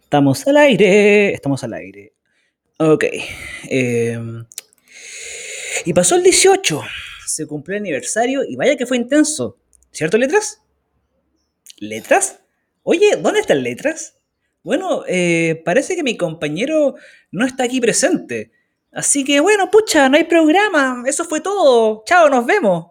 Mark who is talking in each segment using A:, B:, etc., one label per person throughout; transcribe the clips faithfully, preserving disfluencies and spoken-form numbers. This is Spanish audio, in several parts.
A: Estamos al aire, estamos al aire. Ok. Eh, y pasó el dieciocho. Se cumplió el aniversario y vaya que fue intenso. ¿Cierto, Letras? ¿Letras? Oye, ¿dónde están Letras? Bueno, eh, parece que mi compañero no está aquí presente. Así que bueno, pucha, no hay programa. Eso fue todo. Chao, nos vemos.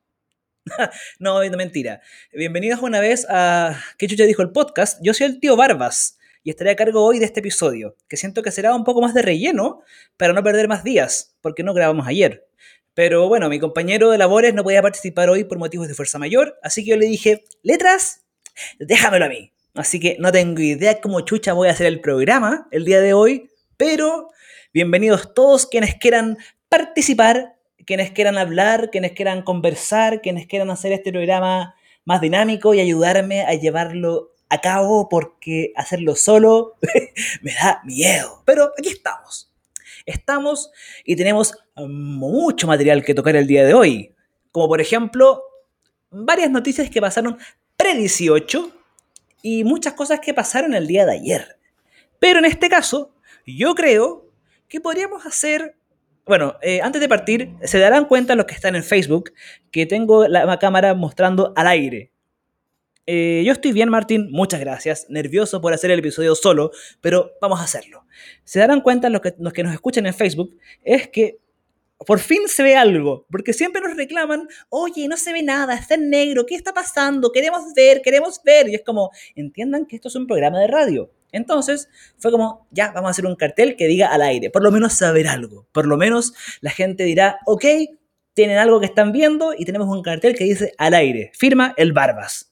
A: No, no, mentira. Bienvenidos una vez a ¿Qué chucha dijo el podcast? Yo soy el tío Barbas y estaré a cargo hoy de este episodio, que siento que será un poco más de relleno para no perder más días, porque no grabamos ayer. Pero bueno, mi compañero de labores no podía participar hoy por motivos de fuerza mayor, así que yo le dije, Letras, déjamelo a mí. Así que no tengo idea cómo chucha voy a hacer el programa el día de hoy, pero bienvenidos todos quienes quieran participar, quienes quieran hablar, quienes quieran conversar, quienes quieran hacer este programa más dinámico y ayudarme a llevarlo a cabo, porque hacerlo solo me da miedo. Pero aquí estamos. Estamos y tenemos mucho material que tocar el día de hoy. Como por ejemplo, varias noticias que pasaron pre dieciocho y muchas cosas que pasaron el día de ayer. Pero en este caso, yo creo que podríamos hacer... Bueno, eh, antes de partir, se darán cuenta los que están en Facebook que tengo la cámara mostrando al aire. Eh, yo estoy bien, Martín, muchas gracias. Nervioso por hacer el episodio solo, pero vamos a hacerlo. Se darán cuenta los que, los que nos escuchan en Facebook, es que por fin se ve algo, porque siempre nos reclaman, oye, no se ve nada, está en negro, ¿qué está pasando? Queremos ver, queremos ver. Y es como, entiendan que esto es un programa de radio. Entonces, fue como, ya, vamos a hacer un cartel que diga al aire, por lo menos saber algo. Por lo menos la gente dirá, ok, tienen algo que están viendo y tenemos un cartel que dice al aire, firma el Barbas.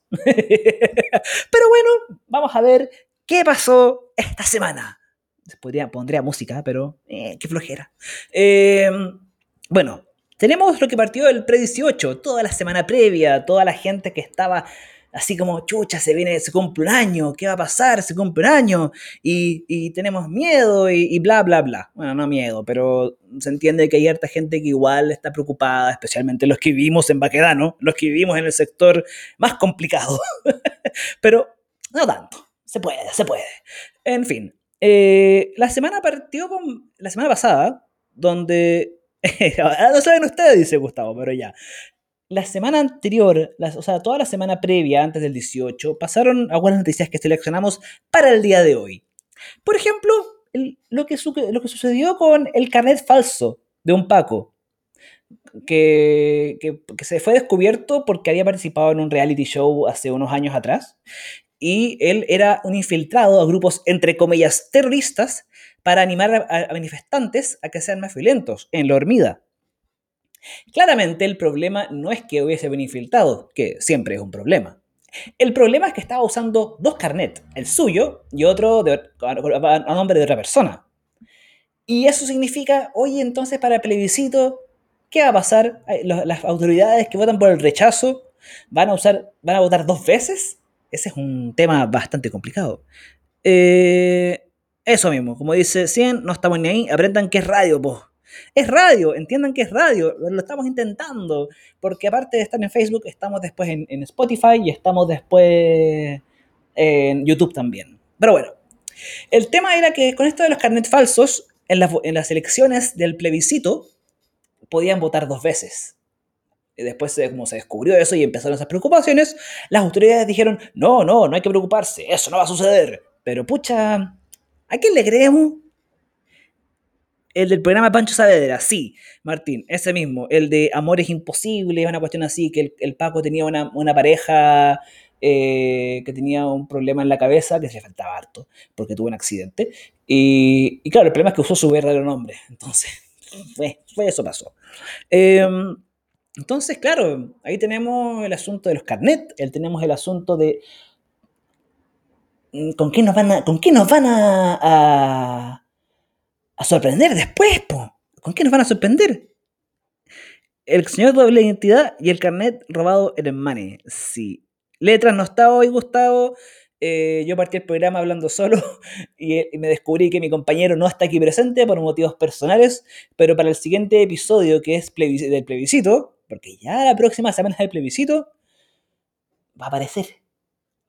A: Pero bueno, vamos a ver qué pasó esta semana. Podría, pondría música, pero eh, qué flojera. Eh, bueno, tenemos lo que partió el pre dieciocho, toda la semana previa, toda la gente que estaba así como, chucha, se viene, se cumple un año, ¿qué va a pasar? Se cumple un año y, y tenemos miedo y, y bla, bla, bla. Bueno, no miedo, pero se entiende que hay harta gente que igual está preocupada, especialmente los que vivimos en Baquedano, los que vivimos en el sector más complicado. Pero no tanto, se puede, se puede. En fin, eh, la semana partió con, la semana pasada, donde... no saben ustedes, dice Gustavo, pero ya. La semana anterior, la, o sea, toda la semana previa, antes del dieciocho, pasaron algunas noticias que seleccionamos para el día de hoy. Por ejemplo, el, lo, que su, lo que sucedió con el carnet falso de un Paco, que, que, que se fue descubierto porque había participado en un reality show hace unos años atrás, y él era un infiltrado a grupos, entre comillas, terroristas, para animar a, a manifestantes a que sean más violentos, en la Hormida. Claramente el problema no es que hubiese un infiltrado, que siempre es un problema. El problema es que estaba usando dos carnets, el suyo y otro de, a, a nombre de otra persona. Y eso significa, oye, entonces para el plebiscito, ¿qué va a pasar? Las autoridades que votan por el rechazo van a, usar, van a votar dos veces. Ese es un tema bastante complicado. Eh, eso mismo, como dice cien, no estamos ni ahí, aprendan que es radio, po. Es radio, entiendan que es radio, lo estamos intentando, porque aparte de estar en Facebook, estamos después en, en Spotify y estamos después en YouTube también. Pero bueno, el tema era que con esto de los carnets falsos, en las, en las elecciones del plebiscito, podían votar dos veces. Y después, como se descubrió eso y empezaron esas preocupaciones, las autoridades dijeron, no, no, no hay que preocuparse, eso no va a suceder. Pero pucha, ¿a quién le creemos? El del programa Pancho Saavedra, sí, Martín, ese mismo, el de Amor es imposible, una cuestión así, que el, el Paco tenía una, una pareja eh, que tenía un problema en la cabeza, que se le faltaba harto, porque tuvo un accidente, y, y claro, el problema es que usó su verdadero nombre, entonces, fue, fue eso pasó. Eh, entonces, claro, ahí tenemos el asunto de los carnets, tenemos el asunto de ¿con qué nos van a, con qué nos van a, a, a sorprender después, po? ¿Con qué nos van a sorprender? El señor doble identidad y el carnet robado en el money. Sí. Letras no está hoy, Gustavo. Eh, yo partí el programa hablando solo y, y me descubrí que mi compañero no está aquí presente por motivos personales, pero para el siguiente episodio, que es plebiscito, del plebiscito, porque ya la próxima semana es el plebiscito, va a aparecer.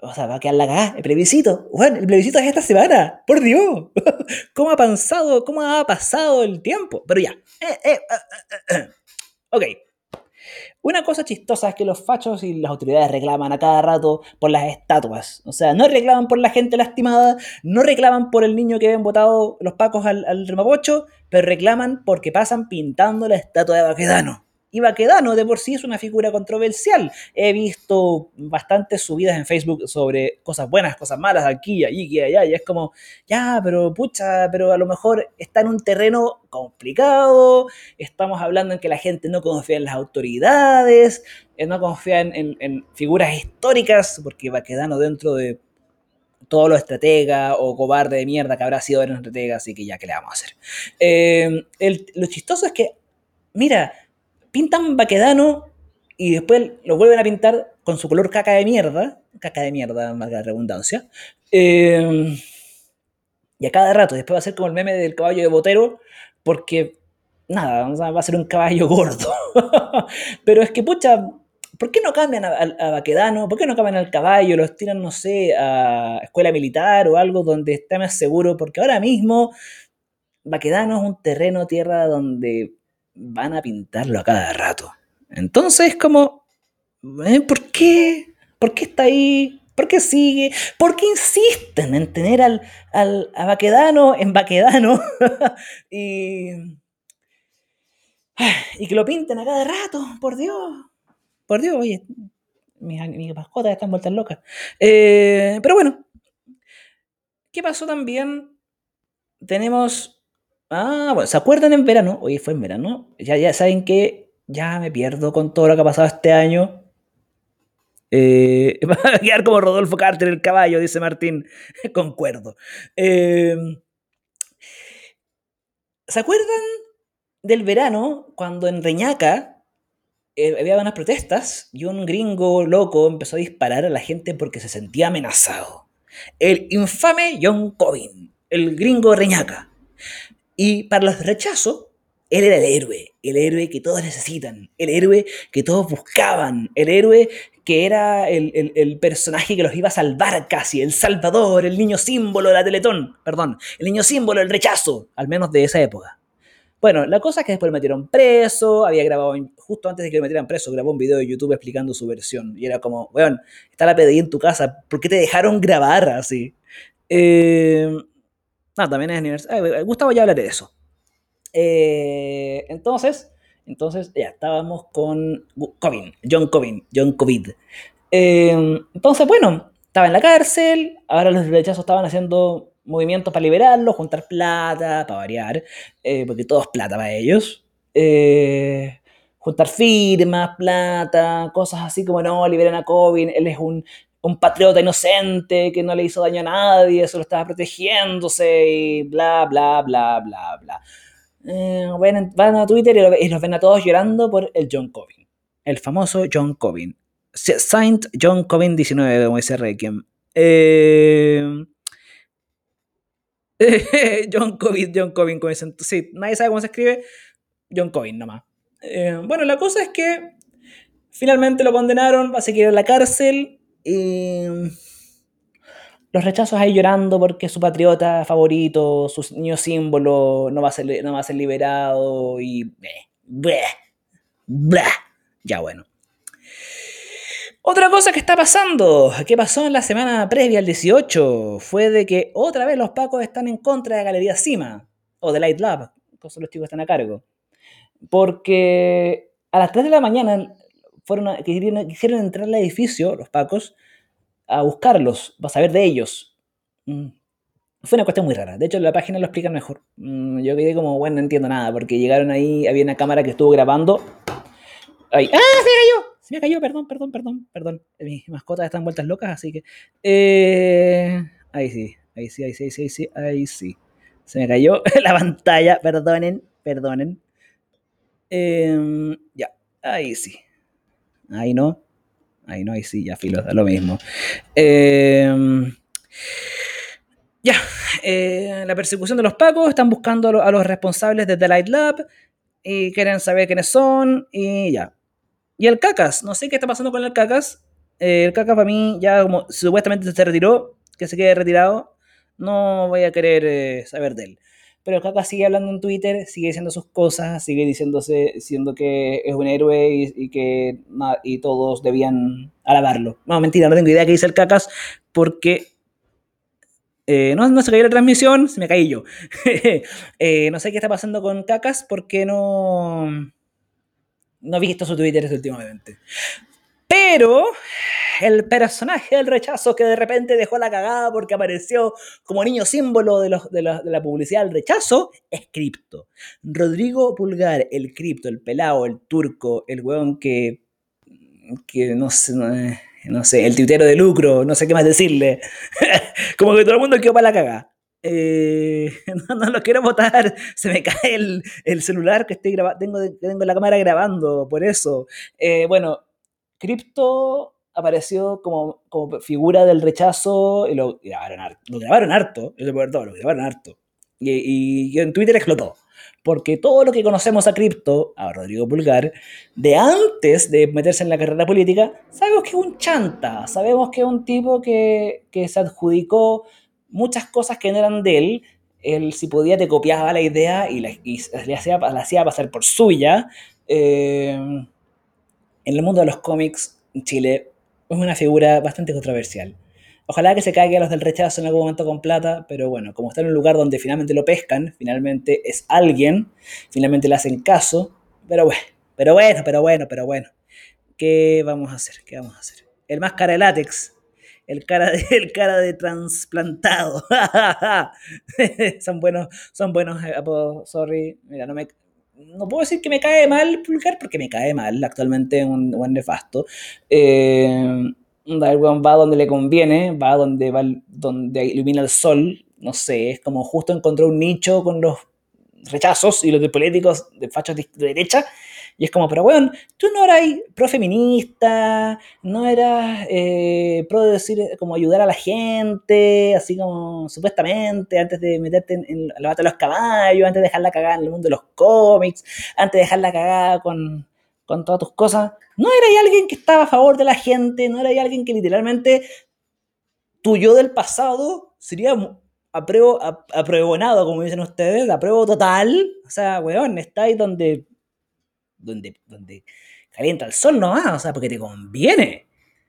A: O sea, va a quedar la cagada. El plebiscito. Bueno, el plebiscito es esta semana. Por Dios. ¿Cómo ha pasado, cómo ha pasado el tiempo? Pero ya. Eh, eh, eh, eh, eh. Ok. Una cosa chistosa es que los fachos y las autoridades reclaman a cada rato por las estatuas. O sea, no reclaman por la gente lastimada, no reclaman por el niño que habían botado los pacos al, al remapocho, pero reclaman porque pasan pintando la estatua de Baquedano. Y Baquedano de por sí es una figura controversial. He visto bastantes subidas en Facebook sobre cosas buenas, cosas malas, aquí, y allí, y allá, y es como, ya, pero pucha, pero a lo mejor está en un terreno complicado, estamos hablando en que la gente no confía en las autoridades, no confía en, en, en figuras históricas, porque Baquedano dentro de todo lo estratega o cobarde de mierda que habrá sido en estratega, así que ya, ¿qué le vamos a hacer? Eh, el, lo chistoso es que, mira, pintan Baquedano y después lo vuelven a pintar con su color caca de mierda, caca de mierda, más la redundancia, eh, y a cada rato, después va a ser como el meme del caballo de Botero, porque, nada, o sea, va a ser un caballo gordo. Pero es que, pucha, ¿por qué no cambian a, a, a Baquedano? ¿Por qué no cambian al caballo? Los tiran, no sé, a escuela militar o algo donde esté más seguro, porque ahora mismo Baquedano es un terreno, tierra donde van a pintarlo a cada rato. Entonces, como, ¿eh? ¿Por qué? ¿Por qué está ahí? ¿Por qué sigue? ¿Por qué insisten en tener al, al a Baquedano en Baquedano? y, y que lo pinten a cada rato, por Dios. Por Dios, oye, mis, mis mascotas están vueltas locas. Eh, pero bueno, ¿qué pasó también? Tenemos. Ah, bueno, ¿se acuerdan en verano? Oye, fue en verano. Ya, ya saben que ya me pierdo con todo lo que ha pasado este año. Eh, va a quedar como Rodolfo Carter el caballo, dice Martín. Concuerdo. Eh, ¿Se acuerdan del verano cuando en Reñaca eh, había unas protestas y un gringo loco empezó a disparar a la gente porque se sentía amenazado? El infame John Cobin, el gringo Reñaca. Y para los rechazos, él era el héroe, el héroe que todos necesitan, el héroe que todos buscaban, el héroe que era el, el, el personaje que los iba a salvar casi, el salvador, el niño símbolo de la Teletón, perdón, el niño símbolo del rechazo, al menos de esa época. Bueno, la cosa es que después lo metieron preso, había grabado, justo antes de que lo metieran preso, grabó un video de YouTube explicando su versión. Y era como, weón, está la P D I en tu casa, ¿por qué te dejaron grabar así? Eh, no, también es aniversario. Eh, Gustavo ya hablaré de eso. Eh, entonces, entonces, ya, estábamos con Cobin, John Cobin, John Covid. Eh, entonces, bueno, estaba en la cárcel, ahora los rechazos estaban haciendo movimientos para liberarlo, juntar plata, para variar, eh, porque todo es plata para ellos. Eh, juntar firmas, plata, cosas así como, no, liberen a Cobin, él es un, un patriota inocente que no le hizo daño a nadie, solo estaba protegiéndose y bla, bla, bla, bla, bla. Eh, van, van a Twitter y, lo, y los ven a todos llorando por el John Cobin, el famoso John Cobin. Saint John Cobin diecinueve, como dice Requiem. Eh, John Cobin, John Cobin, como dicen. Sí, nadie sabe cómo se escribe. John Cobin nomás. Eh, bueno, la cosa es que finalmente lo condenaron, va a seguir en la cárcel y los rechazos ahí llorando porque su patriota favorito, su niño símbolo, no va a ser, no va a ser liberado y... Bleh, bleh, bleh. Ya bueno. Otra cosa que está pasando, que pasó en la semana previa al dieciocho, fue de que otra vez los pacos están en contra de Galería Cima, o de Light Lab, que son los chicos que están a cargo. Porque a las tres de la mañana fueron a, quisieron, quisieron entrar al edificio, los pacos, a buscarlos, para saber de ellos. Mm. Fue una cuestión muy rara. De hecho, en la página lo explican mejor. Mm, yo quedé como, bueno, no entiendo nada, porque llegaron ahí, había una cámara que estuvo grabando. Ahí. ¡Ah, se me cayó! Se me cayó, perdón, perdón, perdón, perdón. Mis mascotas están vueltas locas, así que... Eh, ahí sí, ahí sí, ahí sí, ahí sí, ahí sí, ahí sí. Se me cayó la pantalla, perdonen, perdonen. Eh, ya, ahí sí. Ahí no. Ahí no, ahí sí, ya filo, da lo mismo. Eh, ya, eh, la persecución de los pacos, están buscando a, lo, a los responsables de The Light Lab y quieren saber quiénes son y ya. Y el Cacas, no sé qué está pasando con el Cacas, Eh, el Caca para mí ya como supuestamente se retiró, que se quede retirado, no voy a querer eh, saber de él. Pero el Caca sigue hablando en Twitter, sigue diciendo sus cosas, sigue diciéndose, diciendo que es un héroe y, y que na- y todos debían alabarlo. No, mentira, no tengo idea qué dice el Cacas porque eh, no, no se cayó la transmisión, se me caí yo. Eh, no sé qué está pasando con Cacas porque no, no he visto su Twitter últimamente. Pero el personaje del rechazo que de repente dejó la cagada porque apareció como niño símbolo de, los, de, la, de la publicidad del rechazo es Crypto. Rodrigo Pulgar, el Crypto, el pelado, el turco, el weón que, que no sé, no, no sé, el tuitero de lucro, no sé qué más decirle. Como que todo el mundo quedó para la cagada. Eh, no, no lo quiero votar, se me cae el, el celular que estoy grabando, tengo, tengo la cámara grabando, por eso. Eh, bueno, Crypto apareció como, como figura del rechazo y lo grabaron harto, lo grabaron harto, es lo peor de todo, lo grabaron harto. Y, y en Twitter explotó. Porque todo lo que conocemos a Crypto, a Rodrigo Pulgar, de antes de meterse en la carrera política, sabemos que es un chanta, sabemos que es un tipo que, que se adjudicó muchas cosas que no eran de él. Él, si podía, te copiaba la idea y la, y la, hacía, la hacía pasar por suya. Eh, en el mundo de los cómics, en Chile, es una figura bastante controversial. Ojalá que se caiga a los del rechazo en algún momento con plata, pero bueno, como está en un lugar donde finalmente lo pescan, finalmente es alguien, finalmente le hacen caso, pero bueno, pero bueno, pero bueno, pero bueno. ¿Qué vamos a hacer? ¿Qué vamos a hacer? El más cara de látex, el cara de, el cara de trasplantado. son buenos, son buenos apodos, sorry. Mira, no me, no puedo decir que me cae mal Pulgar porque me cae mal, actualmente es un buen nefasto. Eh, el weón va donde le conviene, va donde va donde ilumina el sol, no sé, es como justo encontró un nicho con los rechazos y los de políticos de fachos de, de derecha. Y es como, pero weón, tú no eras pro feminista, no eras eh, pro de decir, como ayudar a la gente, así como supuestamente, antes de meterte en, en la bata de los caballos, antes de dejarla cagada en el mundo de los cómics, antes de dejarla cagada con, con todas tus cosas. No eras alguien que estaba a favor de la gente, no eras alguien que literalmente tu yo del pasado sería apruebo, apruebonado, como dicen ustedes, apruebo total. O sea, weón, está ahí donde, donde, donde calienta el sol nomás, o sea, porque te conviene.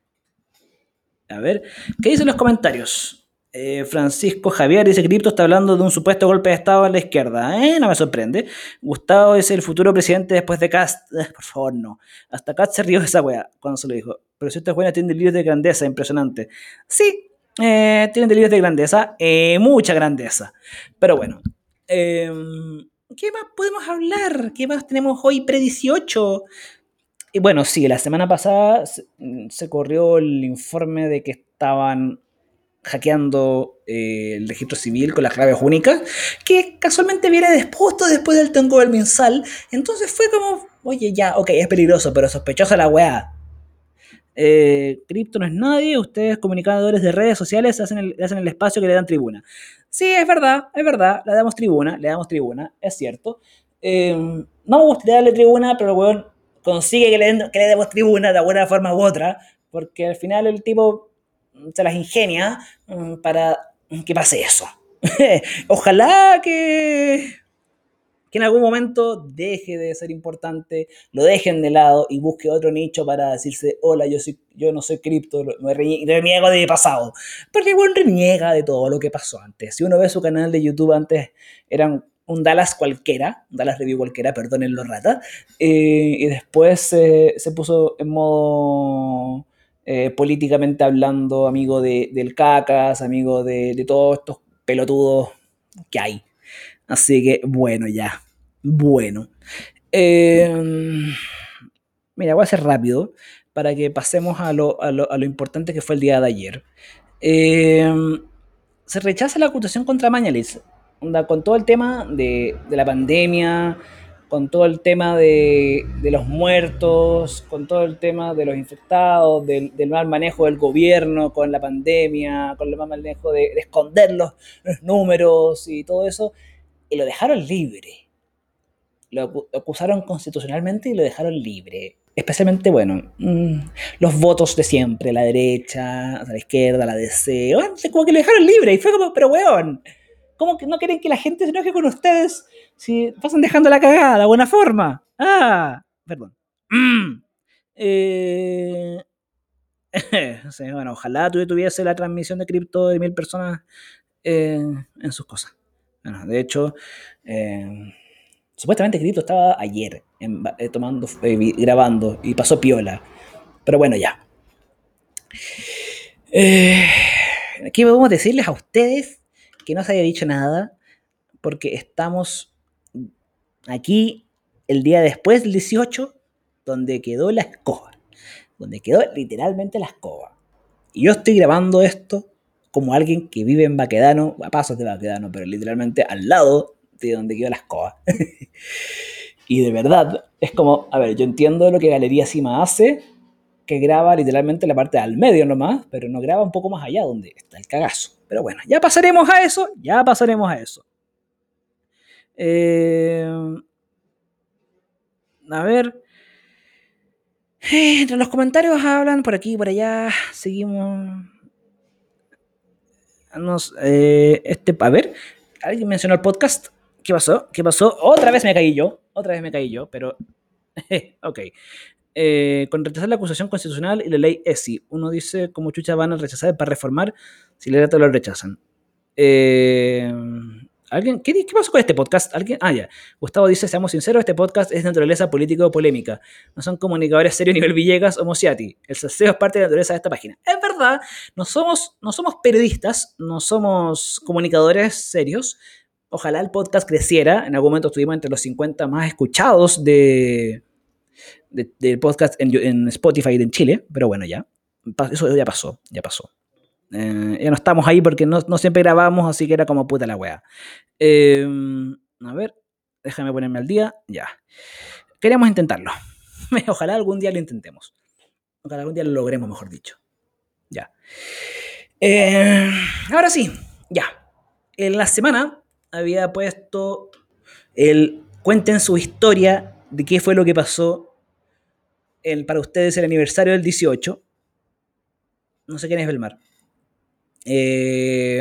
A: A ver, ¿qué dicen los comentarios? Eh, Francisco Javier dice: Cripto está hablando de un supuesto golpe de Estado a la izquierda. Eh, no me sorprende. Gustavo es el futuro presidente después de Cast. Eh, por favor, no. Hasta Cast se rió de esa wea cuando se lo dijo. Pero si esta buena tiene delirios de grandeza, impresionante. Sí, eh, tienen delirios de grandeza, eh, mucha grandeza. Pero bueno, eh, ¿qué más podemos hablar? ¿Qué más tenemos hoy pre dieciocho? Y bueno, sí, la semana pasada se, se corrió el informe de que estaban hackeando eh, el registro civil con las claves únicas, que casualmente viene después, justo después del tango del Minsal. Entonces fue como, oye, ya, ok, es peligroso, pero sospechosa la weá. Eh, Cripto no es nadie, ustedes comunicadores de redes sociales hacen el, hacen el espacio que le dan tribuna. Sí, es verdad, es verdad, le damos tribuna, le damos tribuna, es cierto. Eh, no me gustaría darle tribuna, pero el weón consigue que le, den, que le demos tribuna de alguna forma u otra, porque al final el tipo se las ingenia um, para que pase eso. Ojalá que que en algún momento deje de ser importante, lo dejen de lado y busque otro nicho para decirse, hola, yo, soy, yo no soy cripto, me reniego de mi pasado. Porque bueno, reniega de todo lo que pasó antes. Si uno ve su canal de YouTube antes, eran un Dallas cualquiera, un Dallas Review cualquiera, perdónenlo rata, eh, y después eh, se puso en modo eh, políticamente hablando, amigo de, del Cacas, amigo de, de todos estos pelotudos que hay. Así que, bueno, ya. Bueno. Eh, mira, voy a ser rápido para que pasemos a lo, a lo, a lo importante que fue el día de ayer. Eh, se rechaza la acusación contra Mañalich. Onda, con todo el tema de, de la pandemia, con todo el tema de, de, los muertos, con todo el tema de los infectados, del, del mal manejo del gobierno con la pandemia, con el mal manejo de, de esconder los, los números y todo eso, y lo dejaron libre. Lo acusaron constitucionalmente y lo dejaron libre. especialmente, bueno, mmm, los votos de siempre, la derecha, la izquierda, la D C, bueno, como que lo dejaron libre y fue como, pero weón, ¿cómo que no quieren que la gente se enoje con ustedes si pasan dejando la cagada de buena forma? Ah, perdón. Mm. Eh, sí, bueno, ojalá tú tuviese la transmisión de cripto de mil personas eh, en sus cosas. Bueno, de hecho, eh, supuestamente cripto estaba ayer en, eh, tomando, eh, grabando y pasó piola. Pero bueno, ya. Eh, ¿Qué podemos decirles a ustedes que no se haya dicho nada? Porque estamos aquí el día después del dieciocho, donde quedó la escoba. Donde quedó literalmente la escoba. Y yo estoy grabando esto como alguien que vive en Baquedano, a pasos de Baquedano, pero literalmente al lado de donde quedó la escoba. Y de verdad, es como, a ver, yo entiendo lo que Galería Cima hace, que graba literalmente la parte al medio nomás, pero no graba un poco más allá donde está el cagazo. Pero bueno, ya pasaremos a eso, ya pasaremos a eso. Eh, a ver. Eh, entre los comentarios hablan por aquí y por allá. Seguimos. Nos, eh, este, a ver, alguien mencionó el podcast. ¿Qué pasó? ¿Qué pasó? Otra vez me caí yo. Otra vez me caí yo, pero. Ok. Eh, con rechazar la acusación constitucional y la ley E S I. Uno dice cómo chucha van a rechazar para reformar si la letra lo rechazan. Eh, ¿Alguien? ¿Qué, ¿Qué pasó con este podcast? ¿Alguien? Ah, ya. Gustavo dice, seamos sinceros, este podcast es de naturaleza político-polémica. No son comunicadores serios nivel Villegas o Mosiati. El salseo es parte de la naturaleza de esta página. Es verdad, no somos, no somos periodistas, no somos comunicadores serios. Ojalá el podcast creciera. En algún momento estuvimos entre los cincuenta más escuchados de, de, de podcast en, en Spotify en Chile, pero bueno, ya. Eso ya pasó, ya pasó. Eh, ya no estamos ahí porque no, no siempre grabamos, así que era como puta la wea. Eh, a ver, déjame ponerme al día. Ya. Queremos intentarlo. Ojalá algún día lo intentemos. Ojalá algún día lo logremos, mejor dicho. Ya. Eh, ahora sí, ya. En la semana había puesto el cuenten su historia de qué fue lo que pasó el, para ustedes el aniversario del dieciocho. No sé quién es Belmar. Eh,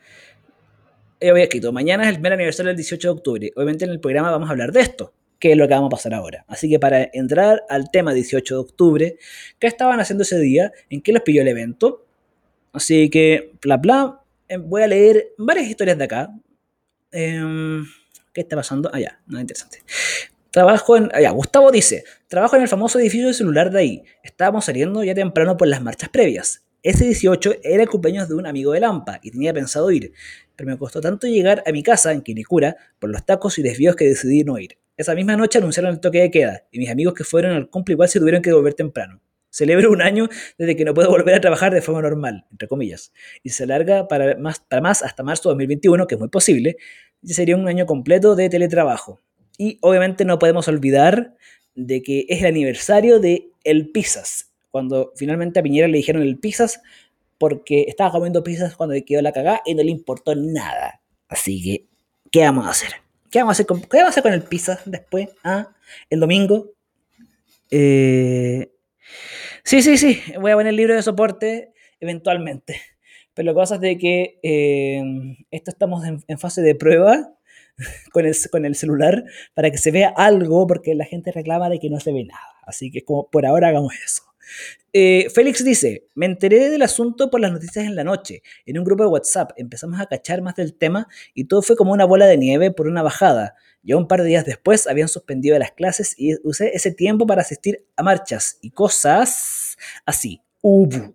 A: yo había escrito, mañana es el primer aniversario del dieciocho de octubre. Obviamente en el programa vamos a hablar de esto, que es lo que vamos a pasar ahora. Así que para entrar al tema dieciocho de octubre, ¿qué estaban haciendo ese día? ¿En qué los pilló el evento? Así que, bla, bla, voy a leer varias historias de acá. Eh, ¿Qué está pasando? Ah, ya, nada interesante. Trabajo en... Ah, ya, Gustavo dice, trabajo en el famoso edificio de celular de ahí. Estábamos saliendo ya temprano por las marchas previas. Ese dieciocho era el cumpleaños de un amigo de Lampa y tenía pensado ir, pero me costó tanto llegar a mi casa en Quilicura por los tacos y desvíos que decidí no ir. Esa misma noche anunciaron el toque de queda y mis amigos que fueron al cumple igual se tuvieron que volver temprano. Celebro un año desde que no puedo volver a trabajar de forma normal, entre comillas, y se alarga para más, para más hasta marzo de dos mil veintiuno, que es muy posible, y sería un año completo de teletrabajo. Y obviamente no podemos olvidar de que es el aniversario de El Pizzas, cuando finalmente a Piñera le dijeron El Pizzas porque estaba comiendo pizzas cuando le quedó la cagada y no le importó nada. Así que, ¿qué vamos a hacer? ¿Qué vamos a hacer con, qué vamos a hacer con el Pizzas después? ¿Ah? El domingo. Eh... Sí, sí, sí, voy a poner el libro de soporte eventualmente. Pero lo que pasa es de que eh, esto estamos en, en fase de prueba con el, con el celular para que se vea algo, porque la gente reclama de que no se ve nada. Así que como por ahora hagamos eso. Eh, Félix dice, me enteré del asunto por las noticias en la noche. En un grupo de WhatsApp empezamos a cachar más del tema y todo fue como una bola de nieve por una bajada. Ya un par de días después habían suspendido las clases y usé ese tiempo para asistir a marchas y cosas así. Ubu.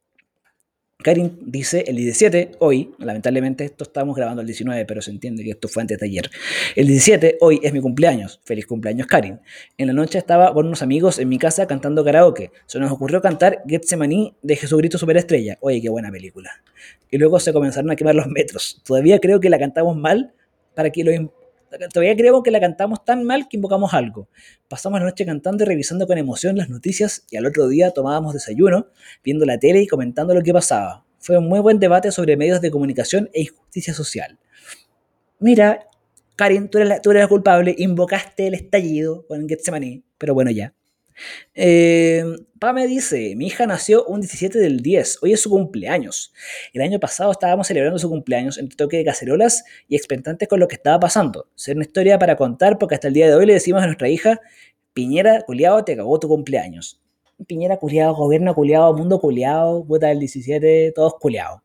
A: Karin dice el diecisiete, hoy, lamentablemente esto estamos grabando el diecinueve, pero se entiende que esto fue antes de ayer. El diecisiete, hoy es mi cumpleaños. Feliz cumpleaños, Karin. En la noche estaba con unos amigos en mi casa cantando karaoke. Se nos ocurrió cantar Getsemaní de Jesucristo Superestrella. Oye, qué buena película. Y luego se comenzaron a quemar los metros. Todavía creo que la cantamos mal para que lo... Todavía creo que la cantamos tan mal que invocamos algo. Pasamos la noche cantando y revisando con emoción las noticias y al otro día tomábamos desayuno, viendo la tele y comentando lo que pasaba. Fue un muy buen debate sobre medios de comunicación e injusticia social. Mira, Karin, tú eres la, tú eres la culpable, invocaste el estallido con Getsemaní, pero bueno ya. Eh, Pame dice, mi hija nació un diecisiete del diez, hoy es su cumpleaños. El año pasado estábamos celebrando su cumpleaños entre toque de cacerolas y expectantes con lo que estaba pasando. Ser una historia para contar porque hasta el día de hoy le decimos a nuestra hija, Piñera, culiao, te cagó tu cumpleaños. Piñera, culiao, gobierno culiao, mundo culiao, puta del diecisiete, todos culiados.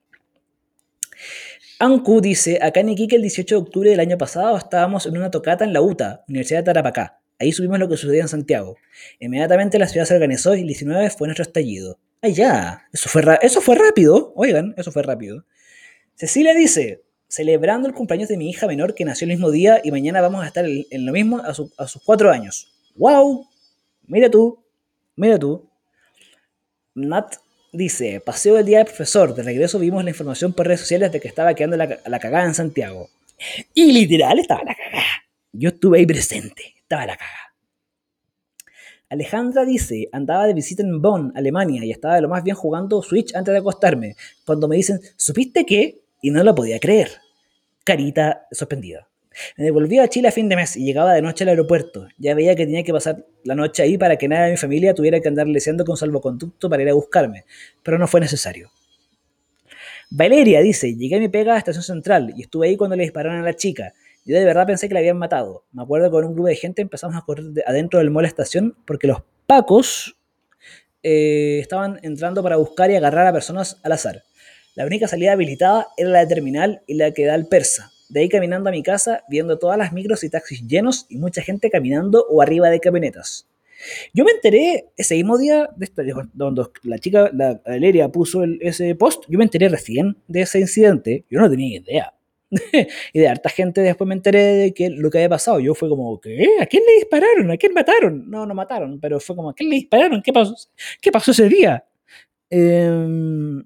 A: Anku dice, acá en Iquique el dieciocho de octubre del año pasado estábamos en una tocata en la UTA, Universidad de Tarapacá. Ahí subimos lo que sucedía en Santiago. Inmediatamente la ciudad se organizó y el diecinueve fue nuestro estallido. ¡Ah, ya! Eso fue, ra- eso fue rápido. Oigan, eso fue rápido. Cecilia dice, celebrando el cumpleaños de mi hija menor que nació el mismo día y mañana vamos a estar en, en lo mismo a, su- a sus cuatro años. ¡Wow! Mira tú, mira tú. Nat dice, paseo del día del profesor. De regreso vimos la información por redes sociales de que estaba quedando la, la cagada en Santiago. Y literal estaba la cagada. Yo estuve ahí presente. Estaba la cagada. Alejandra dice, andaba de visita en Bonn, Alemania, y estaba de lo más bien jugando Switch antes de acostarme. Cuando me dicen, ¿supiste qué? Y no lo podía creer. Carita sorprendida. Me devolví a Chile a fin de mes y llegaba de noche al aeropuerto. Ya veía que tenía que pasar la noche ahí para que nadie de mi familia tuviera que andar leseando con salvoconducto para ir a buscarme, pero no fue necesario. Valeria dice, llegué a mi pega a la estación central y estuve ahí cuando le dispararon a la chica. Yo de verdad pensé que la habían matado. Me acuerdo que con un grupo de gente empezamos a correr de adentro del mall estación porque los pacos eh, estaban entrando para buscar y agarrar a personas al azar. La única salida habilitada era la de terminal y la que da al persa. De ahí caminando a mi casa, viendo todas las micros y taxis llenos y mucha gente caminando o arriba de camionetas. Yo me enteré ese mismo día, de esto, donde la chica, la Valeria, puso el, ese post, yo me enteré recién de ese incidente, yo no tenía idea. Y de harta gente después me enteré de que lo que había pasado. Yo fue como, ¿qué? ¿A quién le dispararon? ¿A quién mataron? No, no mataron, pero fue como, ¿a quién le dispararon? ¿Qué pasó, ¿Qué pasó ese día? Eh,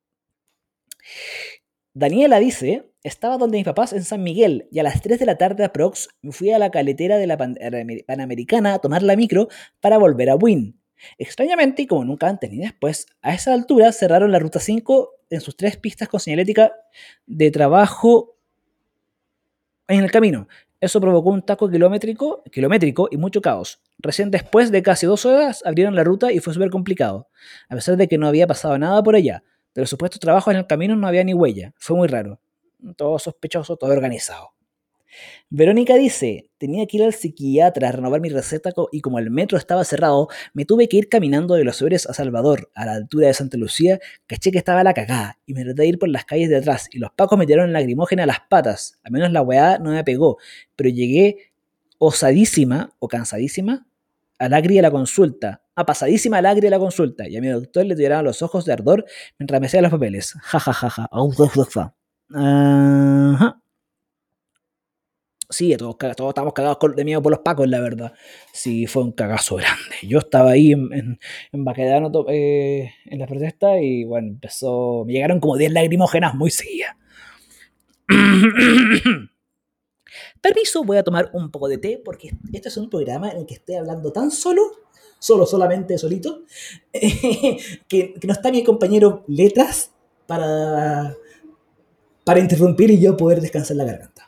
A: Daniela dice, estaba donde mis papás en San Miguel y a las tres de la tarde aprox me fui a la caletera de la Pan- Panamericana a tomar la micro para volver a Wynn. Extrañamente, y como nunca antes ni después, a esa altura cerraron la ruta cinco en sus tres pistas con señalética de trabajo en el camino. Eso provocó un taco kilométrico, kilométrico y mucho caos. Recién después de casi dos horas abrieron la ruta y fue súper complicado, a pesar de que no había pasado nada por allá. De los supuestos trabajos en el camino no había ni huella. Fue muy raro. Todo sospechoso, todo organizado. Verónica dice, tenía que ir al psiquiatra a renovar mi receta y como el metro estaba cerrado, me tuve que ir caminando de Los Sobres a Salvador, a la altura de Santa Lucía, caché que estaba la cagada y me traté de ir por las calles de atrás y los pacos me tiraron lacrimógena a las patas. Al menos la weá no me pegó, pero llegué osadísima o cansadísima al agri a la consulta, a pasadísima al agri a la consulta y a mi doctor le tiraron los ojos de ardor mientras me hacía los papeles. Ja, ja, ja, ja. Ajá. Sí, todos, todos estábamos cagados de miedo por los pacos, la verdad. Sí, fue un cagazo grande. Yo estaba ahí en, en, en Baquedano eh, en la protesta y bueno, empezó. Me llegaron como diez lagrimógenas muy seguidas. Permiso, voy a tomar un poco de té porque este es un programa en el que estoy hablando tan solo, solo, solamente, solito, eh, que, que no está mi compañero Letras para, para interrumpir y yo poder descansar la garganta.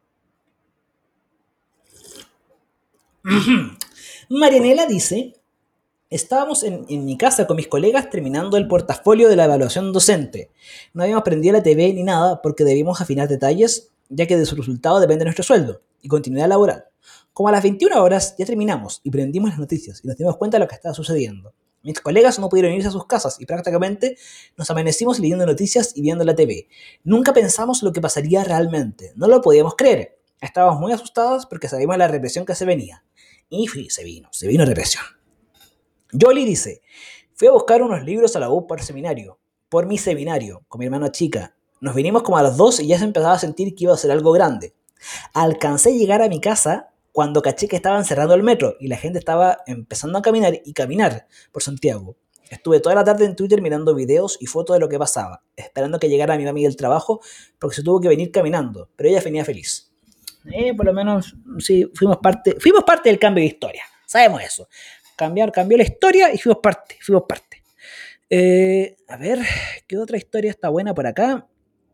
A: Marianela dice, estábamos en, en mi casa con mis colegas terminando el portafolio de la evaluación docente. No habíamos prendido la T V ni nada porque debíamos afinar detalles, ya que de su resultado depende nuestro sueldo y continuidad laboral. Como a las veintiuna horas ya terminamos y prendimos las noticias y nos dimos cuenta de lo que estaba sucediendo. Mis colegas no pudieron irse a sus casas y prácticamente nos amanecimos leyendo noticias y viendo la T V. Nunca pensamos lo que pasaría realmente. No lo podíamos creer. Estábamos muy asustados porque sabíamos la represión que se venía. Y se vino, se vino represión. Jolly dice, fui a buscar unos libros a la U por seminario, por mi seminario, con mi hermana chica. Nos vinimos como a las dos y ya se empezaba a sentir que iba a ser algo grande. Alcancé a llegar a mi casa cuando caché que estaban cerrando el metro y la gente estaba empezando a caminar y caminar por Santiago. Estuve toda la tarde en Twitter mirando videos y fotos de lo que pasaba, esperando que llegara mi mami del trabajo porque se tuvo que venir caminando, pero ella venía feliz. Eh, por lo menos, sí, fuimos parte, fuimos parte del cambio de historia. Sabemos eso. Cambiar, cambió la historia y fuimos parte, fuimos parte. Eh, a ver, ¿qué otra historia está buena por acá?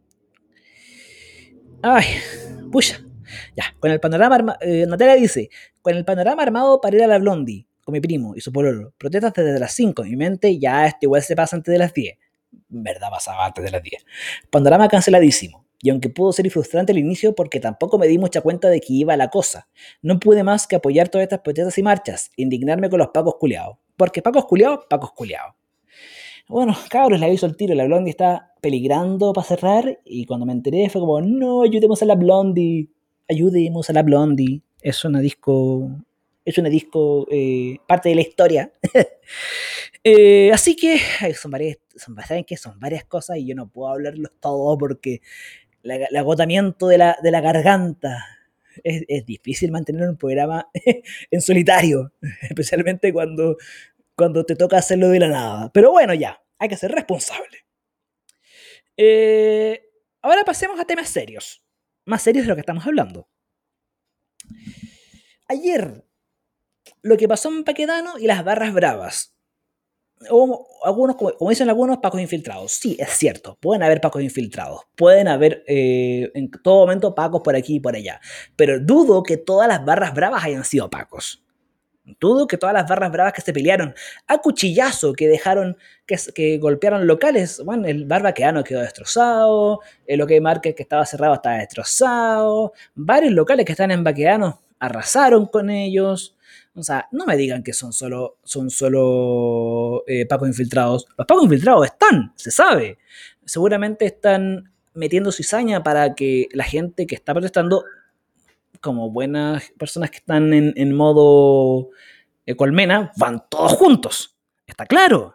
A: Ay, pucha. Ya, con el panorama armado, eh, Natalia dice, con el panorama armado para ir a la Blondie. con mi primo y su pololo, protestas desde las cinco. En mi mente, ya esto igual se pasa antes de las diez. Verdad, pasaba antes de las diez. Panorama canceladísimo. Y aunque pudo ser frustrante al inicio porque tampoco me di mucha cuenta de que iba la cosa, no pude más que apoyar todas estas protestas y marchas, indignarme con los pacos culiados. Porque pacos culiados, pacos culiados. Bueno, cabros, le aviso el tiro, la Blondie está peligrando para cerrar y cuando me enteré fue como, no, ayudemos a la Blondie, ayudemos a la Blondie. Es una disco, es una disco eh, parte de la historia. eh, así que ay, son varias, son, ¿saben qué? Son varias cosas y yo no puedo hablarlos todo porque la, el agotamiento de la, de la garganta. Es, es difícil mantener un programa en solitario, especialmente cuando cuando te toca hacerlo de la nada. Pero bueno, ya, hay que ser responsable. Eh, ahora pasemos a temas serios. Más serios de lo que estamos hablando. Ayer, lo que pasó en Paquedano y las barras bravas. O algunos, como dicen algunos, pacos infiltrados. Sí, es cierto, pueden haber pacos infiltrados. Pueden haber eh, en todo momento pacos por aquí y por allá. Pero dudo que todas las barras bravas hayan sido pacos. Dudo que todas las barras bravas que se pelearon a cuchillazo, que dejaron, que, que golpearon locales, bueno, el bar Baquedano quedó destrozado, el OK Market que estaba cerrado estaba destrozado, varios locales que están en Baquedano arrasaron con ellos. O sea, no me digan que son solo, son solo eh, pacos infiltrados. Los pacos infiltrados están, se sabe. Seguramente están metiendo cizaña para que la gente que está protestando, como buenas personas que están en, en modo eh, colmena, van todos juntos. Está claro.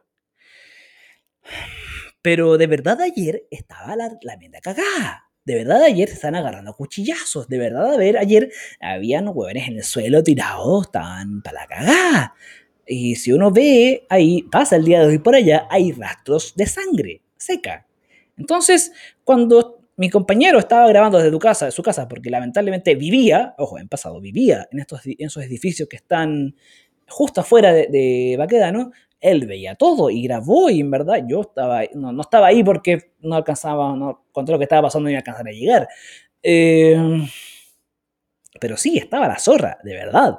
A: Pero de verdad ayer estaba la, la menda cagada. De verdad ayer se están agarrando a cuchillazos. De verdad a ver, ayer habían hueones en el suelo tirados, estaban para la cagada. Y si uno ve ahí, pasa el día de hoy por allá, hay rastros de sangre seca. Entonces, cuando mi compañero estaba grabando desde tu casa, de su casa, porque lamentablemente vivía, ojo, en pasado, vivía en, estos, en esos edificios que están justo afuera de, de Baquedano, él veía todo y grabó y en verdad yo estaba, no, no estaba ahí porque no alcanzaba, no, con todo lo que estaba pasando no iba a alcanzar a llegar. Eh, pero sí, estaba la zorra, de verdad.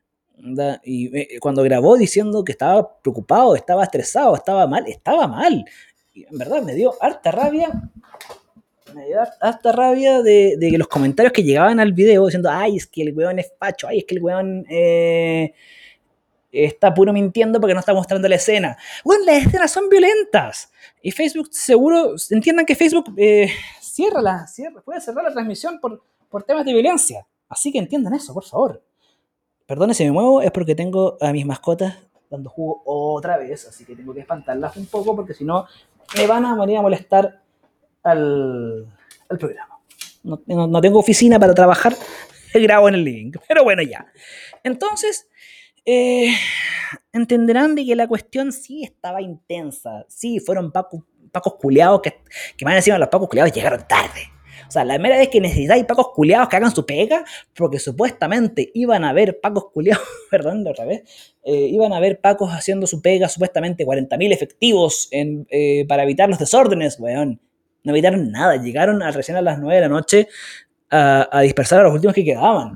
A: Y cuando grabó diciendo que estaba preocupado, estaba estresado, estaba mal, estaba mal. Y en verdad me dio harta rabia me dio harta rabia de, de los comentarios que llegaban al video diciendo, ay, es que el weón es facho, ay, es que el weón eh, está puro mintiendo porque no está mostrando la escena. Bueno, las escenas son violentas. Y Facebook, seguro, entiendan que Facebook eh, cierra la, cierra, puede cerrar la transmisión por, por temas de violencia. Así que entiendan eso, por favor. Perdone si me muevo, es porque tengo a mis mascotas dando jugo otra vez, así que tengo que espantarlas un poco porque si no me van a venir a molestar al, al programa. No, no, no tengo oficina para trabajar, grabo en el living, pero bueno, ya. Entonces, eh, entenderán de que la cuestión sí estaba intensa, sí, fueron pacos, pacos culeados que, que más encima los pacos culeados llegaron tarde. O sea, la primera vez que necesitáis pacos culiados que hagan su pega, porque supuestamente iban a haber pacos culiados, perdón, de otra vez, eh, iban a haber pacos haciendo su pega, supuestamente cuarenta mil efectivos en, eh, para evitar los desórdenes, weón. No evitaron nada, llegaron a, recién a las nueve de la noche a, a dispersar a los últimos que quedaban.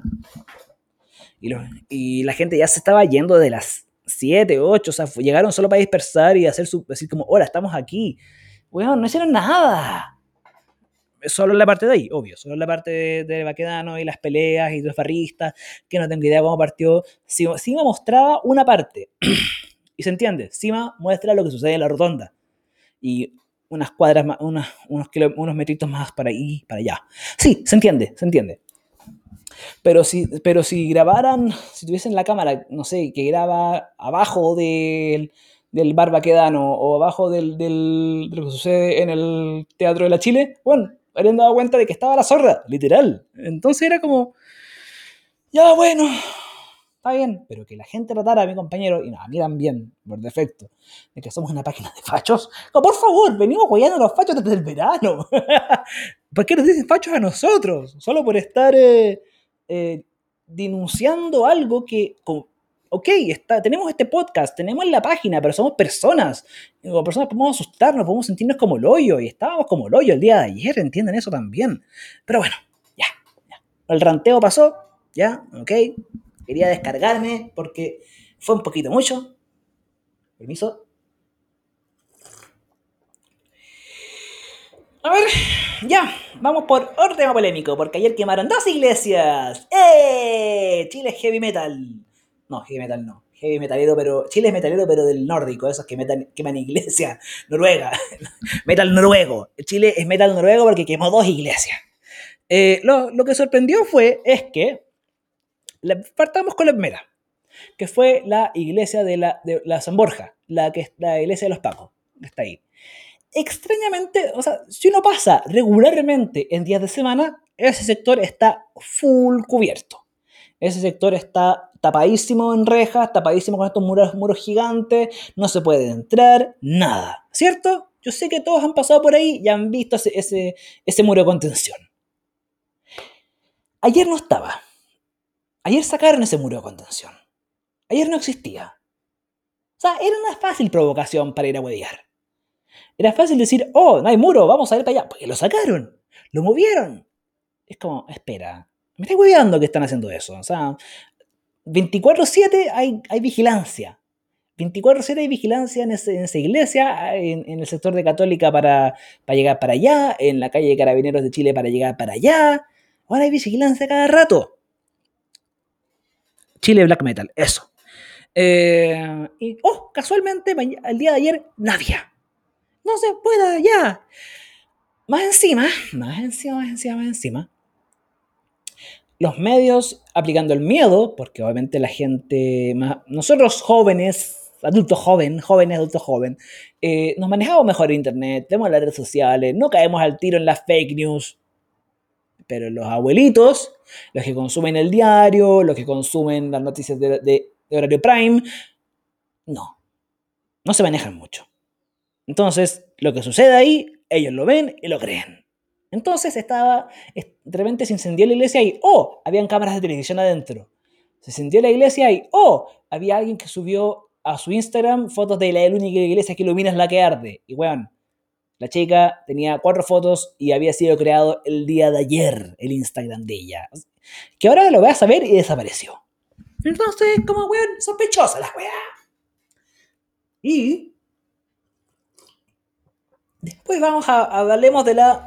A: Y, los, y la gente ya se estaba yendo de las siete, ocho, o sea, llegaron solo para dispersar y hacer su, decir como, hola, estamos aquí. Weón, no hicieron nada. Solo en la parte de ahí, obvio, solo en la parte de, de Baquedano y las peleas y los barristas, que no tengo idea cómo partió. Sima mostraba una parte, y se entiende, Sima muestra lo que sucede en la rotonda, y unas cuadras más, unas, unos, kilo, unos metritos más para ahí, para allá. Sí, se entiende, se entiende. Pero si, pero si grabaran, si tuviesen la cámara, no sé, que graba abajo del, del bar Baquedano o abajo del, del, de lo que sucede en el Teatro de la Chile, bueno, habrían dado cuenta de que estaba la zorra, literal. Entonces era como, ya bueno, está bien, pero que la gente tratara a mi compañero, y no, a mí también, por defecto, de que somos una página de fachos. No, por favor, venimos apoyando a los fachos desde el verano. ¿Por qué nos dicen fachos a nosotros? Solo por estar eh, eh, denunciando algo que... Como, ok, está, tenemos este podcast, tenemos la página, pero somos personas. Y como personas podemos asustarnos, podemos sentirnos como el hoyo, y estábamos como el hoyo el día de ayer, entienden eso también. Pero bueno, ya, ya. El ranteo pasó, ya, ok. Quería descargarme porque Fue un poquito mucho. Permiso. A ver, ya, vamos por otro tema polémico, porque ayer quemaron dos iglesias. ¡Eh! Chile es heavy metal. No, heavy metal no. Heavy metalero, pero. Chile es metalero, pero del nórdico, esos que metan, queman iglesias. Noruega. Metal noruego. Chile es metal noruego porque quemó dos iglesias. Eh, lo, lo que sorprendió fue, es que. La, partamos con la primera, que fue la iglesia de la, de la San Borja, la, que, la iglesia de los Pacos, que está ahí. Extrañamente, o sea, si uno pasa regularmente en días de semana, ese sector está full cubierto. Ese sector está tapadísimo en rejas, tapadísimo con estos muros, muros gigantes, no se puede entrar, nada, ¿cierto? Yo sé que todos han pasado por ahí y han visto ese, ese, ese muro de contención. Ayer no estaba. Ayer sacaron ese muro de contención. Ayer no existía. O sea, era una fácil provocación para ir a huevear. Era fácil decir, oh, no hay muro, vamos a ir para allá. Porque lo sacaron, lo movieron. Es como, espera, me estoy hueveando que están haciendo eso. O sea, veinticuatro siete hay, hay vigilancia. veinticuatro siete hay vigilancia en, ese, en esa iglesia, en, en el sector de Católica para, para llegar para allá, en la calle de Carabineros de Chile para llegar para allá. Ahora hay vigilancia cada rato. Chile Black Metal, eso. Eh, y, oh, casualmente, el día de ayer, nadie. No se pueda ya. Más encima, más encima, más encima, más encima. Los medios aplicando el miedo, porque obviamente la gente, más, nosotros jóvenes, adultos jóvenes, jóvenes, adultos jóvenes, eh, nos manejamos mejor en internet, tenemos las redes sociales, no caemos al tiro en las fake news. Pero los abuelitos, los que consumen el diario, los que consumen las noticias de, de, de horario prime, no, no se manejan mucho. Entonces, lo que sucede ahí, ellos lo ven y lo creen. Entonces estaba, de repente se incendió la iglesia y, oh, habían cámaras de televisión adentro. Se incendió la iglesia y, oh, había alguien que subió a su Instagram fotos de la única iglesia que ilumina es la que arde. Y bueno, la chica tenía cuatro fotos y había sido creado el día de ayer el Instagram de ella. Que ahora lo vas a ver y desapareció. Entonces, como weón, sospechosa la weá. Y después vamos a, a hablemos de la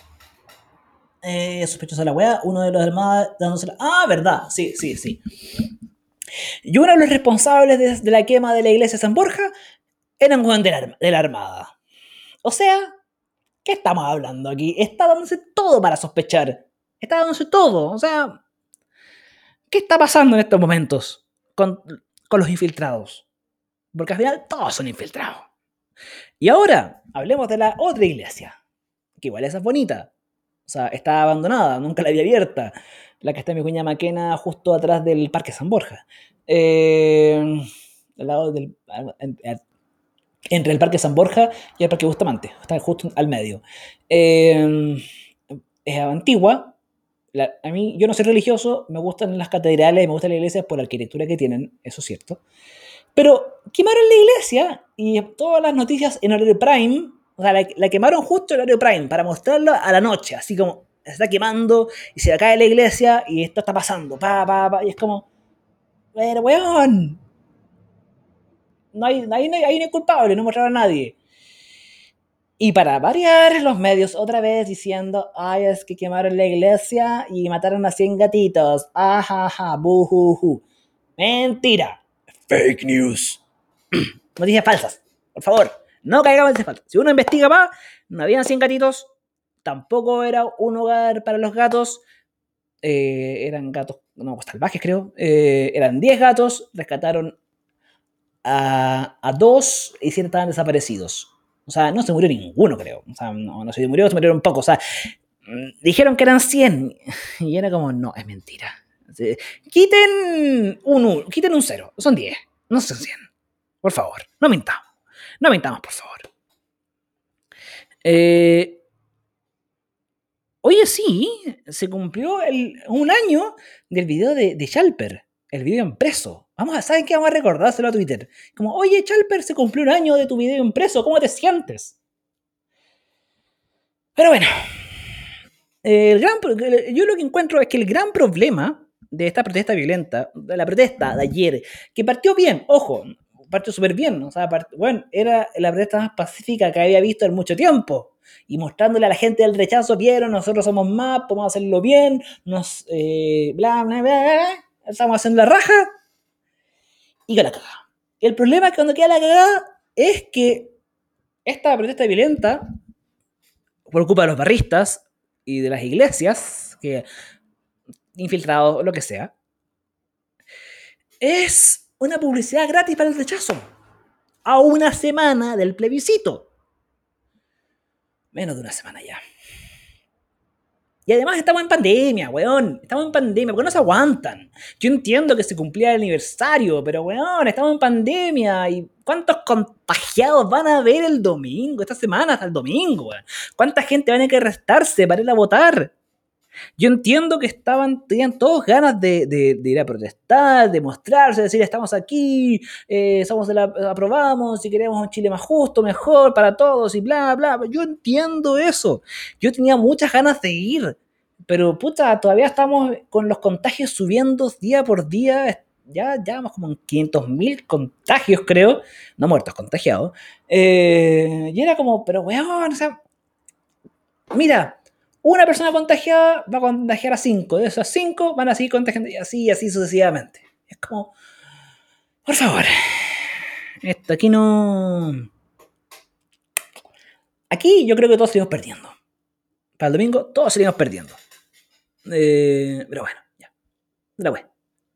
A: eh, sospechosa de la weá, uno de los hermanos dándosela. Ah, verdad, sí, sí, sí. Y uno de los responsables de, de la quema de la iglesia de San Borja era un weón de la, de la Armada. O sea, ¿qué estamos hablando aquí? Está dándose todo para sospechar. Está dándose todo. O sea, ¿qué está pasando en estos momentos con, con los infiltrados? Porque al final todos son infiltrados. Y ahora, hablemos de la otra iglesia, que igual esa es bonita. O sea, está abandonada, nunca la había abierta. La que está en mi cuña Maquena, justo atrás del Parque San Borja. Eh, al lado del... entre el Parque San Borja y el Parque Bustamante. Está justo al medio. Eh, es antigua. La, a mí, yo no soy religioso, me gustan las catedrales, me gustan las iglesias por la arquitectura que tienen, eso es cierto. Pero quemaron la iglesia y todas las noticias en horario prime, o sea, la, la quemaron justo en horario prime para mostrarlo a la noche, así como se está quemando y se cae la iglesia y esto está pasando, pa, pa, pa, y es como, pero weón, no hay, ahí no hay, hay, no hay culpable, no mostraron a nadie. Y para variar, los medios otra vez diciendo, ay, es que quemaron la iglesia y mataron a cien gatitos, ajaja, bujuju. Mentira. Fake news. Noticias falsas. Por favor, no caigamos en ese falso. Si uno investiga más, no habían cien gatitos, tampoco era un hogar para los gatos, eh, eran gatos, no, salvajes creo, eh, eran diez gatos, rescataron a, a dos y siete estaban desaparecidos. O sea, no se murió ninguno, creo. O sea, no, no se murió, se murieron pocos. O sea, dijeron que eran cien y era como, no, es mentira. Quiten un, quiten un cero, son diez, no son cien. Por favor, no mintamos. No mintamos, por favor. Eh, oye, sí, se cumplió el, un año del video de, de Schalper, el video impreso. Vamos a, ¿saben qué? Vamos a recordárselo a Twitter. Como, oye, Schalper, se cumplió un año de tu video impreso, ¿cómo te sientes? Pero bueno, el gran, yo lo que encuentro es que el gran problema de esta protesta violenta, de la protesta de ayer, que partió bien, ojo, partió súper bien, o sea, part- bueno, era la protesta más pacífica que había visto en mucho tiempo, y mostrándole a la gente del rechazo, vieron, nosotros somos más, podemos hacerlo bien, nos, eh, bla, bla, bla, bla, estamos haciendo la raja, y que la cagada. El problema es que cuando queda la cagada es que esta protesta violenta, por culpa de los barristas y de las iglesias, que infiltrados, lo que sea, es una publicidad gratis para el rechazo. A una semana del plebiscito. Menos de una semana ya. Y además estamos en pandemia, weón. Estamos en pandemia, porque no se aguantan. Yo entiendo que se cumplía el aniversario, pero weón, estamos en pandemia. ¿Y cuántos contagiados van a haber el domingo? Esta semana hasta el domingo, weón. ¿Cuánta gente va a tener que arrestarse para ir a votar? Yo entiendo que estaban, tenían todos ganas de, de, de ir a protestar, de mostrarse, decir estamos aquí, eh, somos de la, aprobamos y queremos un Chile más justo, mejor para todos y bla, bla. Yo entiendo eso. Yo tenía muchas ganas de ir, pero puta, todavía estamos con los contagios subiendo día por día. Ya, ya vamos como en quinientos mil contagios, creo, no muertos, contagiados. Eh, y era como, pero weón, o sea, mira, una persona contagiada va a contagiar a cinco. De esas cinco van a seguir contagiando y así, y así sucesivamente. Es como, por favor, esto aquí no. Aquí yo creo que todos seguimos perdiendo. Para el domingo, todos seguimos perdiendo. Eh, pero bueno, ya. La wea.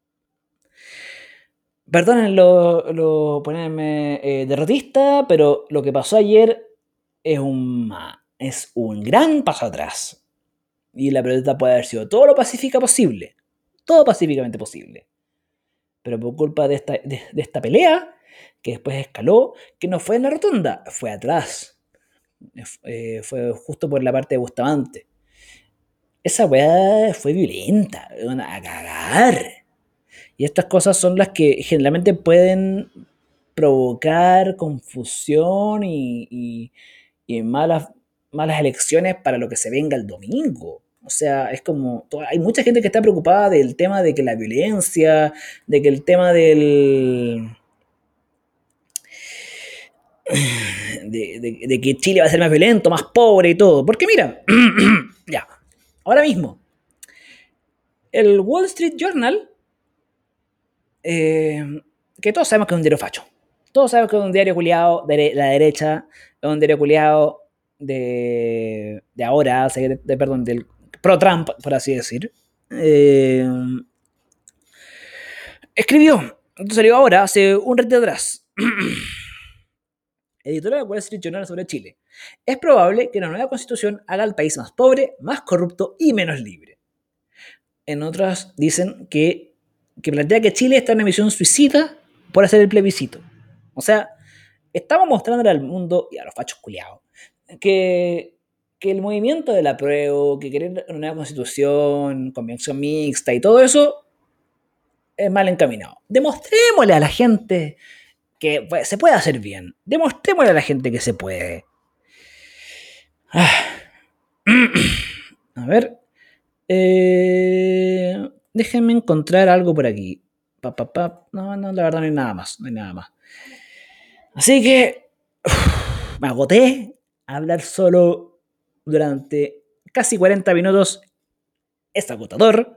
A: Perdonen lo, lo ponerme eh, derrotista, pero lo que pasó ayer es un, es un gran paso atrás. Y la protesta puede haber sido todo lo pacífica posible. Todo pacíficamente posible. Pero por culpa de esta, de, de esta pelea, que después escaló, que no fue en la rotonda, fue atrás. Eh, fue justo por la parte de Bustamante. Esa weá fue violenta, a cagar. Y estas cosas son las que generalmente pueden provocar confusión y, y, y malas, malas elecciones para lo que se venga el domingo. O sea, es como, hay mucha gente que está preocupada del tema de que la violencia, de que el tema del... De, de, de que Chile va a ser más violento, más pobre y todo. Porque mira, ya, ahora mismo, el Wall Street Journal, eh, que todos sabemos que es un diario facho. Todos sabemos que es un diario culiado de la derecha, es un diario culiado de, de ahora, de, de, perdón, del pro-Trump, por así decir. Eh, escribió, esto salió ahora, hace un rato atrás. Editora de Wall Street Journal sobre Chile. Es probable que la nueva constitución haga al país más pobre, más corrupto y menos libre. En otras dicen que, que plantea que Chile está en una misión suicida por hacer el plebiscito. O sea, estamos mostrándole al mundo y a los fachos culiados que, que el movimiento del apruebo, que querer una nueva constitución, convención mixta y todo eso es mal encaminado. Demostrémosle a la gente que se puede hacer bien. Demostrémosle a la gente que se puede. Ah. A ver. Eh, déjenme encontrar algo por aquí. Pa, pa, pa. No, no, la verdad no hay nada más. No hay nada más. Así que uf, me agoté a hablar solo durante casi cuarenta minutos. Es agotador.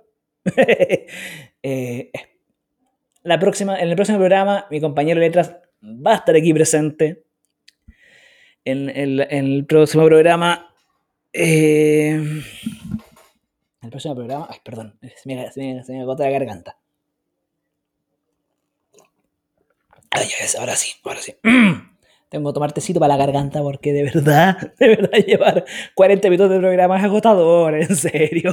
A: eh, la próxima, en el próximo programa, mi compañero de letras va a estar aquí presente. En, en, en el próximo programa. Eh, el próximo programa. Ay, perdón. Se me, se me, se me agota la garganta. Ay, ahora sí, ahora sí. Tengo que tomar tecito para la garganta porque de verdad, de verdad, llevar cuarenta minutos de programa es agotador, en serio.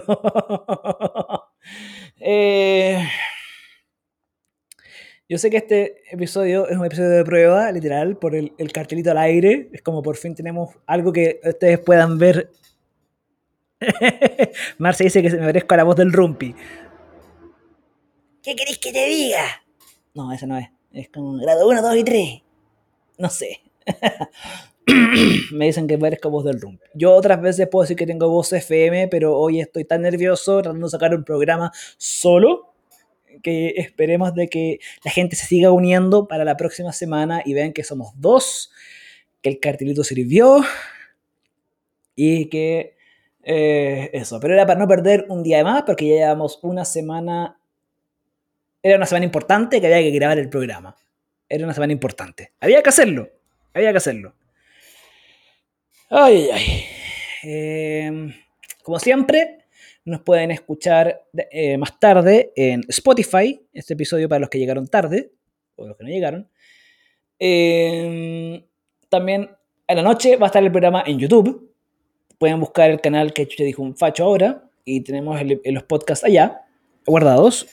A: eh, yo sé que este episodio es un episodio de prueba, literal, por el, el cartelito al aire. Es como por fin tenemos algo que ustedes puedan ver. Marce dice que se me parezco a la voz del Rumpi. ¿Qué queréis que te diga? No, esa no es. Es como grado uno, dos y tres. No sé. Me dicen que parezco voz del Rumpi. Yo otras veces puedo decir que tengo voz F M, pero hoy estoy tan nervioso tratando de sacar un programa solo que esperemos de que la gente se siga uniendo para la próxima semana y vean que somos dos, que el cartelito sirvió y que eh, eso. Pero era para no perder un día de más porque ya llevamos una semana. Era una semana importante que había que grabar el programa. Era una semana importante. Había que hacerlo. Había que hacerlo. Ay, ay, ay. Eh, como siempre, nos pueden escuchar eh, más tarde en Spotify, este episodio para los que llegaron tarde, o los que no llegaron. Eh, también en la noche va a estar el programa en YouTube. Pueden buscar el canal que Chucha dijo un facho ahora, y tenemos el, el, los podcasts allá, guardados.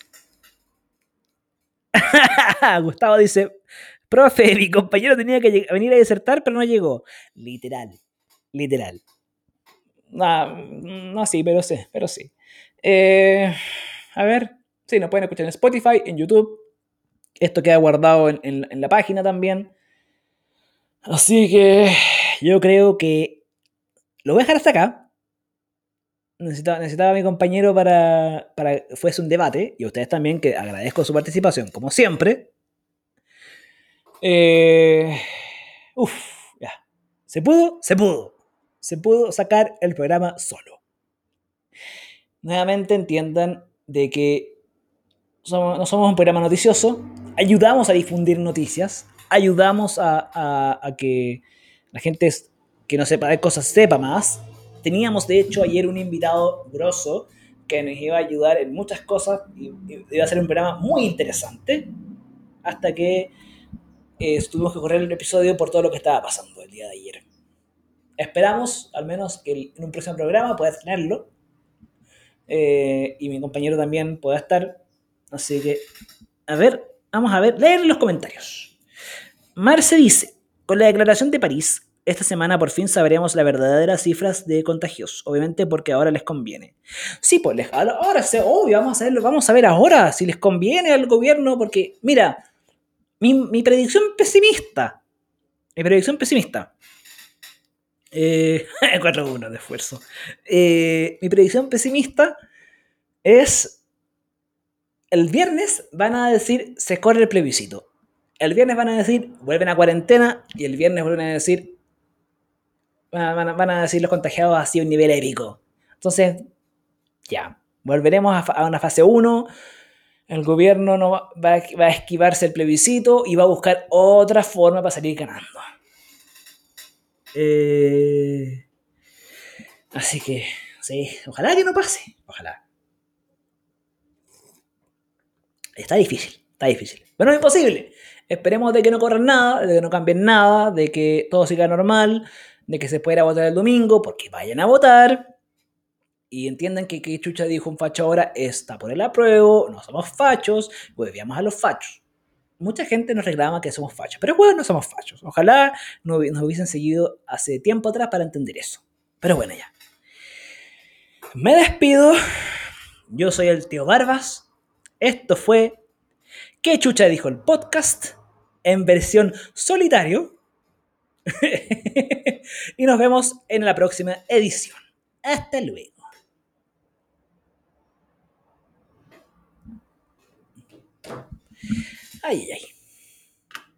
A: Gustavo dice, profe, mi compañero tenía que venir a disertar, pero no llegó. Literal, literal. No, no sí, pero sí, pero sí. Eh, a ver, sí, nos pueden escuchar en Spotify, en YouTube. Esto queda guardado en, en, en la página también. Así que yo creo que lo voy a dejar hasta acá. Necesitaba, necesitaba a mi compañero para, para que fuese un debate. Y a ustedes también, que agradezco su participación, como siempre. Eh, uf, ya. ¿Se pudo? Se pudo. Se pudo sacar el programa solo. Nuevamente entiendan de que somos, no somos un programa noticioso, ayudamos a difundir noticias, ayudamos a, a, a que la gente que no sepa de cosas sepa más. Teníamos de hecho ayer un invitado grosso que nos iba a ayudar en muchas cosas y iba a ser un programa muy interesante hasta que eh, tuvimos que correr el episodio por todo lo que estaba pasando el día de ayer. Esperamos al menos que en un próximo programa pueda tenerlo eh, y mi compañero también pueda estar. Así que, a ver, vamos a ver, leer los comentarios. Marce dice, con la declaración de París, esta semana por fin sabremos las verdaderas cifras de contagios, obviamente porque ahora les conviene. Sí, pues ahora se, obvio, vamos a verlo, vamos a ver ahora si les conviene al gobierno, porque mira, mi, mi predicción pesimista, mi predicción pesimista, eh, cuatro uno de esfuerzo, eh, mi predicción pesimista es el viernes van a decir se corre el plebiscito. El viernes van a decir vuelven a cuarentena y el viernes vuelven a decir van a, van a decir los contagiados así a un nivel épico. Entonces, ya, volveremos a, a una fase uno. El gobierno no va, va, va a esquivarse el plebiscito y va a buscar otra forma para salir ganando. Eh, así que, sí, ojalá que no pase. Ojalá. Está difícil, está difícil. Pero no es imposible. Esperemos de que no corran nada, de que no cambien nada, de que todo siga normal, de que se pueda ir a votar el domingo, porque vayan a votar. Y entiendan que, que Chucha dijo un facho ahora está por el apruebo, no somos fachos, hueveamos a los fachos. Mucha gente nos reclama que somos fachos, pero bueno, no somos fachos. Ojalá nos, nos hubiesen seguido hace tiempo atrás para entender eso. Pero bueno, ya. Me despido. Yo soy el tío Barbas. Esto fue ¿Qué Chucha dijo el podcast? En versión solitario. Y nos vemos en la próxima edición. Hasta luego. Ay, ay.